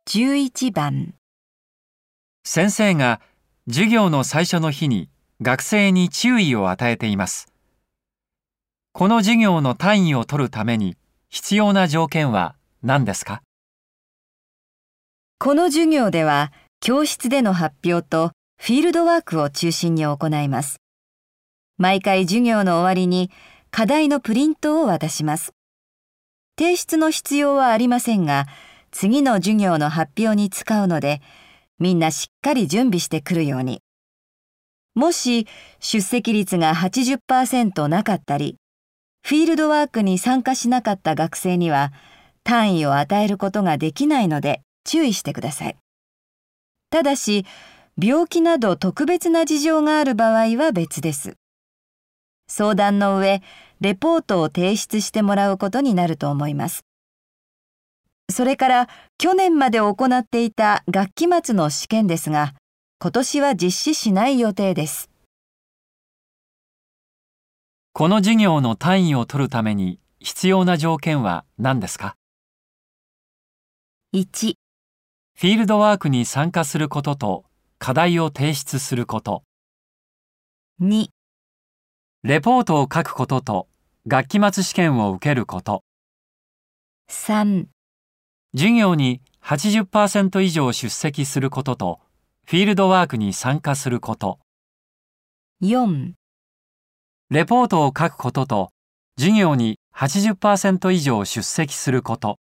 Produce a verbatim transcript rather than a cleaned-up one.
じゅういちばん、 先生が授業の最初の日に学生に注意を与えています。この授業の単位を取るために必要な条件は何ですか？ この授業では教室での発表とフィールドワークを中心に行います。毎回授業の終わりに課題のプリントを渡します。提出の必要はありませんが、次の授業の発表に使うので、みんなしっかり準備してくるように。もし出席率が はちじゅっパーセント なかったり、フィールドワークに参加しなかった学生には単位を与えることができないので注意してください。ただし、病気など特別な事情がある場合は別です。相談の上、レポートを提出してもらうことになると思います。それから去年まで行っていた学期末の試験ですが、今年は実施しない予定です。 この授業の単位を取るために必要な条件は何ですか？ いち、 フィールドワークに参加することと課題を提出すること。 に、 レポートを書くことと学期末試験を受けること。 さん、 授業に はちじゅっパーセント 以上出席することとフィールドワークに参加すること。 よん、 レポートを書くことと授業に はちじゅっパーセント 以上出席すること。